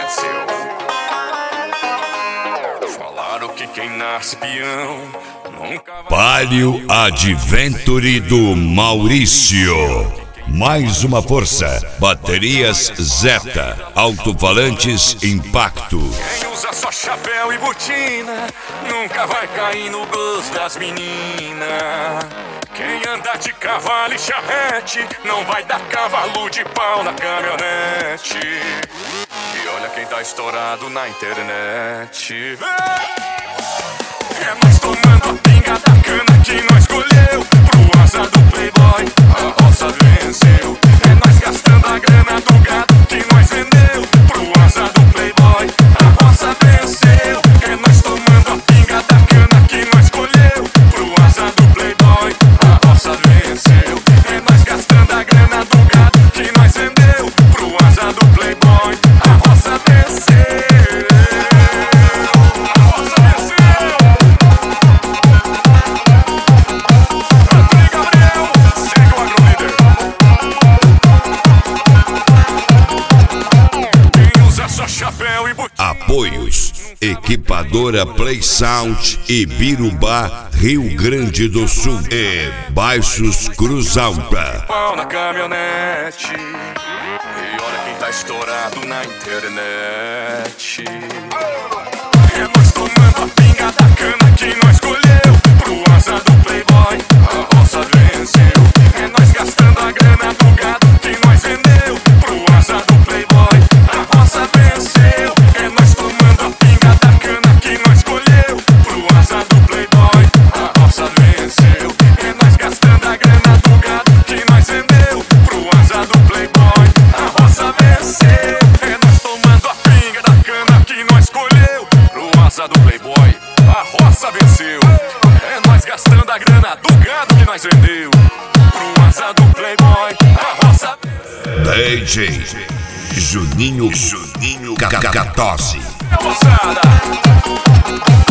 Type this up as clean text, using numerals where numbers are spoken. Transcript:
venceu. Falaram que quem nasce peão nunca vai. Palio Adventure do Maurício. Mais uma força. Baterias Zeta. Alto-falantes Impacto. Quem usa só chapéu e botina nunca vai cair no gosto das meninas. Quem anda de cavalo e charrete não vai dar cavalo de pau na caminhonete. E olha quem tá estourado na internet. É nós tomando a pinga da cana que nós escolheu. Pro asa do playboy a roça venceu. É nós gastando a grana do gado que nós vendeu. Pro asa do playboy a roça venceu. É nós tomando a pinga da cana que nós escolheu. Pro asa do playboy a roça venceu. É nós gastando a grana do gado que nós vendeu. Pro asa do playboy a roça venceu. Apoios: Equipadora Play Sound e Birubá, Rio Grande do Sul e Baixos Cruz Alta. Pau na caminhonete. E olha quem tá estourado na internet. É nós tomando a pinga da cana que nós escolheu. Pro asa do playboy a roça venceu. É nós gastando a grana do gado que nós vendeu. Pro asa do playboy a roça venceu. É nós tomando a pinga da cana que nós escolheu. Pro asa do playboy a roça venceu. É nós gastando a grana do gado que nós vendeu. Pro asa do playboy a roça venceu. É nós tomando a pinga da cana que nós escolheu. Pro asa do playboy a roça venceu. É nós gastando a grana do gado que nós vendeu. Pro asa do playboy a roça venceu. DJ Juninho Catose. Moçada.